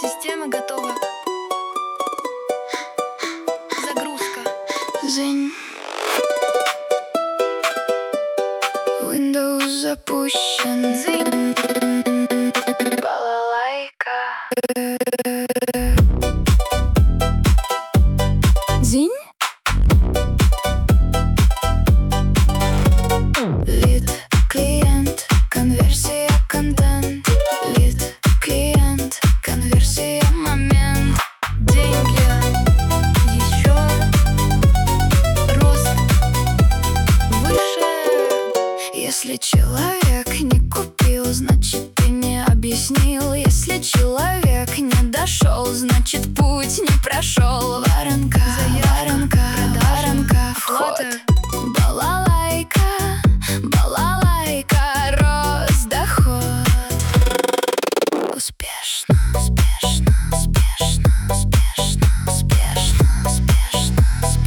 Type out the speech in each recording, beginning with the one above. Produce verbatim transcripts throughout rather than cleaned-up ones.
Система готова. Загрузка. Зынь. Windows запущен. Зынь. Балалайка. Зынь. Лид, клиент, конверсия, контент. Лид, клиент, конверсия, момент. Деньги. Еще. Рост. Выше. Если человек не купил, значит ты не объяснил. Если человек не дошел, значит путь не прошел. Варенка, Заявка, варенка, варенка, вход. Оплата. Балалайка, балалайка, рост, доход. Успешно, успешно, успешно, успешно, успешно, успешно,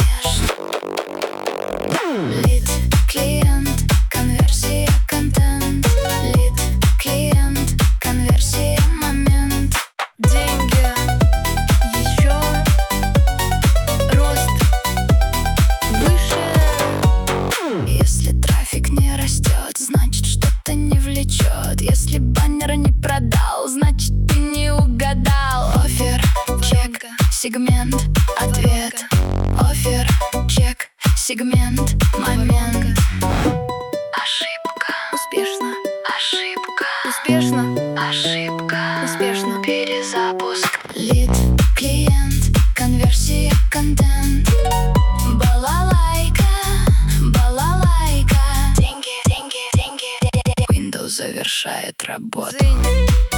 успешно. Лид, клиент, конверсия, контент. Лид, клиент, конверсия, момент. Деньги. Еще. Рост. Выше. Если трафик не растет, значит что-то не влечет. Если баннер не продал, значит ты не угадал. Оффер, чек, сегмент, ответ. Оффер, чек, сегмент, момент. Ошибка, Успешно. ошибка, Успешно. ошибка. Успешно. Перезапуск. Лид, клиент, конверсия, контент. Балалайка, балалайка. Деньги, деньги, деньги. Windows завершает работу. Зынь.